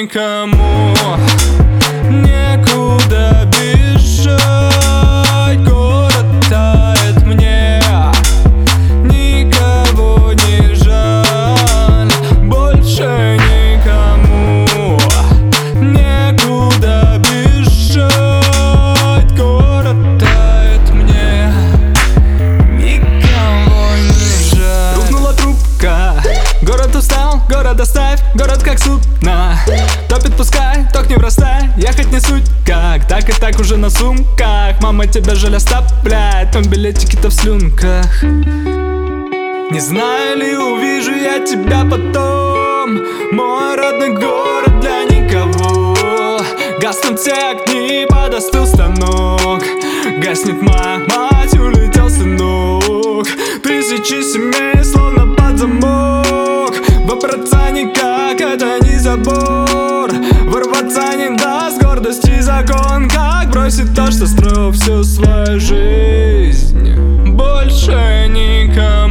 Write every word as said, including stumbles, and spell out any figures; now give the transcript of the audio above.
никому некуда бежать. Город тает, мне никого не жаль. Больше никому некуда бежать. Город тает, мне никого не жаль. Рухнула трубка, город устал, город оставь, город как судно. Топит, пускай, ток не бросай, ехать не суть как. Так и так уже на сумках, мама тебя жаль оставляет, но билетики-то в слюнках. Не знаю ли увижу я тебя потом, мой родной город для никого. Гаснут все огни, подостыл станок, гаснет моя мать, улетел сынок. Тысячи семей словно под замок, выбраться никак, это не забор. Ворваться не даст гордости закон, как бросить то, что строил всю свою жизнь. Больше никому